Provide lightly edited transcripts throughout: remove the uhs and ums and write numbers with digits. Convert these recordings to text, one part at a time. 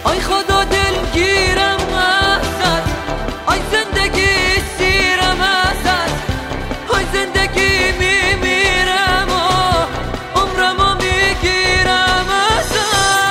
آی خدا دلگیرم ازت، آی زندگی سیرم ازت، آی زندگی میمیرم و عمرمو میگیرم ازت.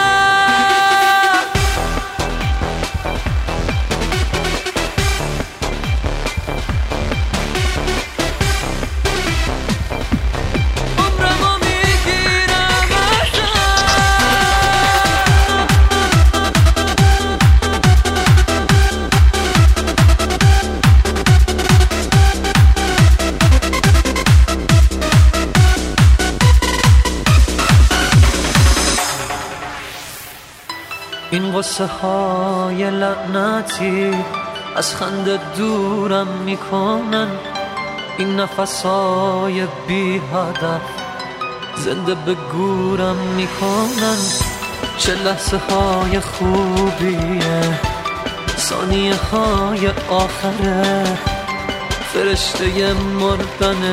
این قصه های لعنتی از خنده دورم میکنن، این نفس های بی هدف زنده به گورم میکنن. چه لحظه های خوبیه، ثانیه های آخره، فرشته مردن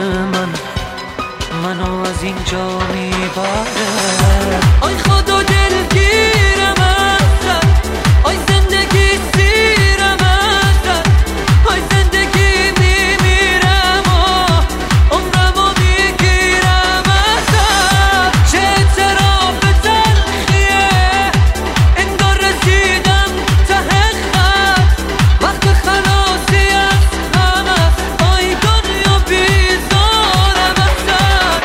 منو از اینجا میبره. آی خدا دلگیرم ازت، آی زندگی سیرم ازت، آی زندگی میمیرم و عمرمو میگیرم ازت. چه اعتراف تلخیه، انگار رسیدم ته خط، وقت خلاصی از غم است، آی دنیا بیزارم ازت.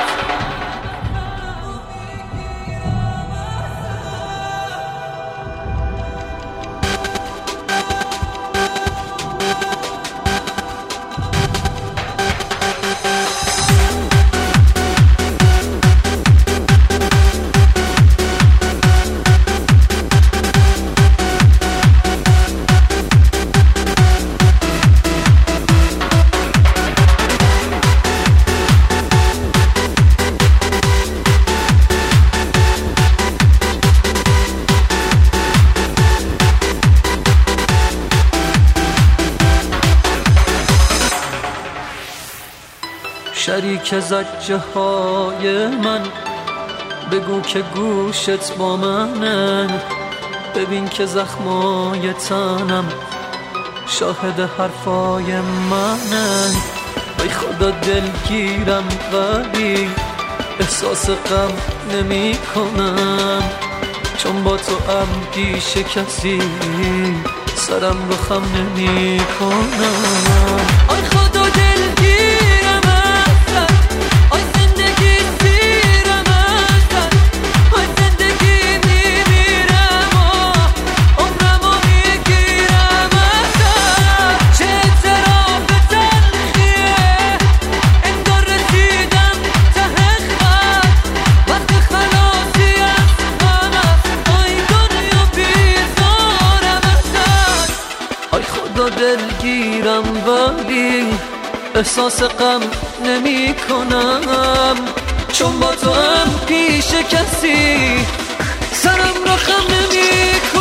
شریک زجه های من، بگو که گوشت با منه، ببین که زخمای تنم شاهد حرفای منه. ای خدا دلگیرم ولی احساس غم نمی کنم، چون با تو پیش کسی سرم رو خم نمی کنم. آی خدا دلگیرم ازت، آی زندگی سیرم ازت، آی زندگی میمیرم و عمرمو میگیرم ازت. چه اعتراف تلخیه، انگار رسیدم ته خط، وقت خلاصی از غم است، آی دنیا بیزارم ازت. آی خدا دلگیرم ولی احساس غم نمی کنم، چون با تو پیش کسی سرم رو خم نمی کنم.